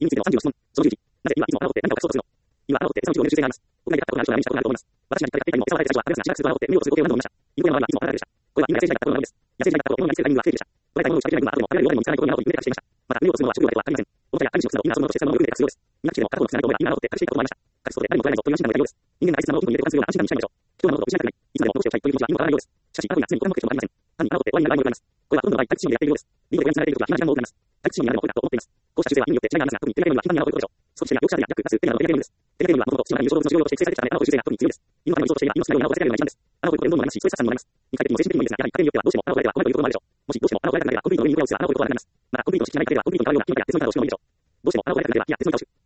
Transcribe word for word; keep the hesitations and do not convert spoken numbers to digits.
意味についてのさんじゅうご質問。そのじゅういち、なぜ今いつもアラボって何かを隠そうとするの？今アラボって餌を給与する習性があります。国内で買ったことがある人なら見たことがあると思います。私が言った大体にも餌を与えた最初はアルガスなしなくスーパーアラボって無料とする工程を何度も見ました。インコヤマはいつもアラボでした。これはみんな野生児が買ったことの悪いです。野生児が買ったことを日本に見せるタイミングが不正義でした。捉えたいものを近づけない分は後でも食べられるようにも見つからないことになろうという夢で隠していました。また、無料とするのは食料だけではありません。おもちゃや管理職の今そのものとして使うものを運命で隠すようです。みんな来ても片方のつながりと思えば今アラボって隠していたこともありました。隠すことで誰にも取られないぞという安心感が得たようです。人間が大切なものを手に入れて保管するような安心感にしたいのでしょう。人は物事を失いたくない。いつまでも残しておきたいという気持ちは今も変わらないようです。しかし、アラボには常に他の目的もありません。単にアラボって終わりになる場合もございます。これはほとんどの場合、退屈しのでやっているようです。リードで親につながれているときは暇時間も多くなります。退屈しのになるのも本だと思っています。こうした習性は意味によって違いがありますが、特にテレビゲームには頻繁にアラボを取ることでしょう。少しや容赦でヤック、ガス、テレビなどのテレビゲームです。テレビゲームはもともと死の中に有償動物の重要として規制されてきたため、アラボを習性が特に強いです。今までの予想としている命のようなアラボを世界では一番です。アラボを取ることでどんどんなりますし、ストレス発散にもなります。二回的にも精神的にもいいですが、やはり家庭によってはどうしてもアラボを取られては困るということもあるでしょう。もしどうしてもアラボを取られたくなければ、コンクリートの上に床を打つはアラボを取ることはなくなります。また、コンクリートの敷地がない家庭ではコンクリートに床を打うのは気が手相に倒しようもいいでしょう。どうしてもアラボを取られたくなければ、いや、手相に倒し。